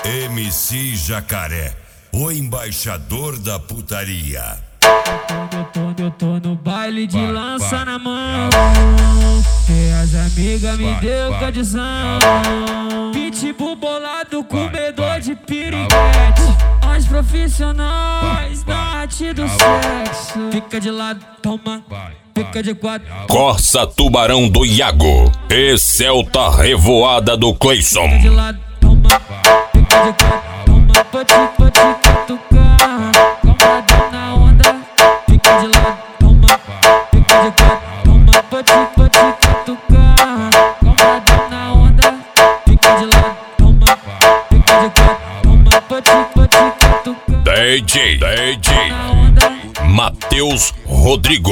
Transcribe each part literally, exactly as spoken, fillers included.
M C Jacaré, o embaixador da putaria. Eu tô, eu tô no baile de lança na mão, e as amigas me deu condição. Pitbull bolado, comedor de piriguete. As profissionais da arte do sexo. Fica de lado, toma, fica de quatro. Corsa Tubarão do Iago e Celta Revoada do Cleison. Fica de lado, toma, fica de quatro, toma. Pode, pode catucar, compradão na onda. Fica de lado, toma, fica de quatro, toma. Pode, pode catucar, compradão na onda. Fica de lado, toma, fica de quatro, toma. Pode, pode catucar. D J, D J Matheus Rodrigo.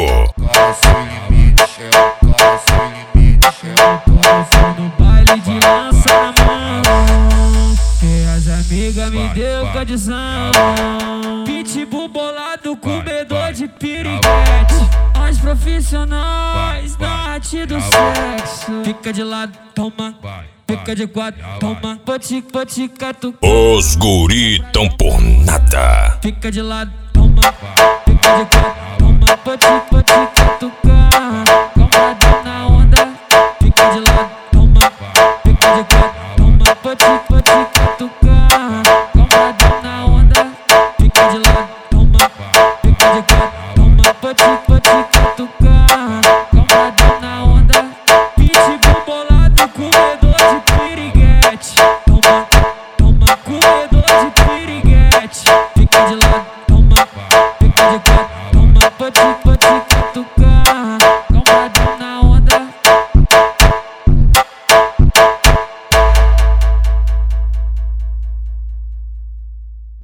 No baile de lança na mão, e as amigas me deu condição. Pitbull bolado, comedor de piriguete. As profissionais da arte do sexo. Fica de lado, toma, fica de quatro, toma. Poti, poti, catuca. Os guri tão por nada. Fica de lado, toma, fica de quatro, toma. Poti, poti, catuca. Compradão na onda. Fica de lado, toma, fica de quatro, toma. Poti, poti, catuca. Compradão na onda. Fica de lado, toma, fica de quatro, toma. Poti, poti, catuca. Compradão na onda. Pitbull bolado, comedor de piriguete. Toma, toma, comedor